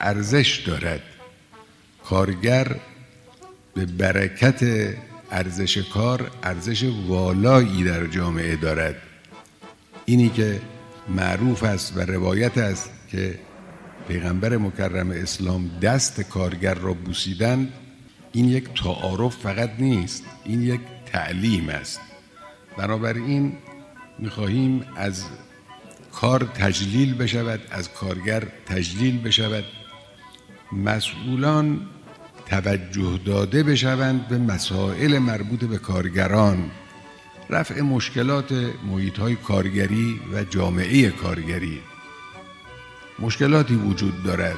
ارزش دارد. کارگر به برکت ارزش کار ارزش والایی در جامعه دارد. اینی که معروف است و روایت است که پیغمبر مکرم اسلام دست کارگر را بوسیدند، این یک تعارف فقط نیست، این یک تعلیم است. بنابراین می‌خواهیم از کار تجلیل بشود، از کارگر تجلیل بشود، مسئولان توجه داده بشوند به مسائل مربوط به کارگران، رفع مشکلات محیط‌های کارگری و جامعه کارگری. مشکلاتی وجود دارد.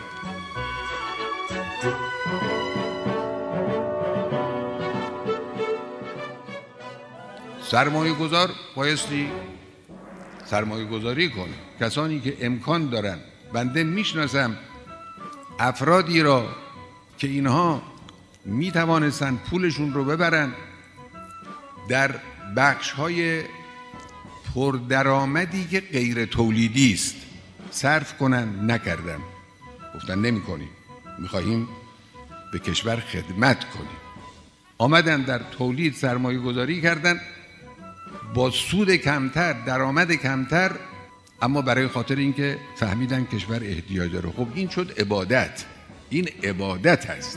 سرمایه گذار بایستی سرمایه گذاری کنه. کسانی که امکان دارن، بنده میشناسم افرادی را که اینها می توانستن پولشون رو ببرن در بخش‌های پردرآمدی که غیر تولیدی است صرف کنن، نکردن. گفتن نمی کنیم، می‌خواهیم به کشور خدمت کنیم. آمدن در تولید سرمایه گذاری کردن با سود کمتر، درآمد کمتر، اما برای خاطر اینکه فهمیدن کشور احتیاج داره. خب این شد عبادت. این عبادت است.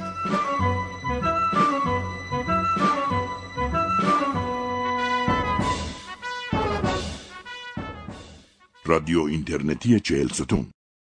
رادیو اینترنتی 40 ستون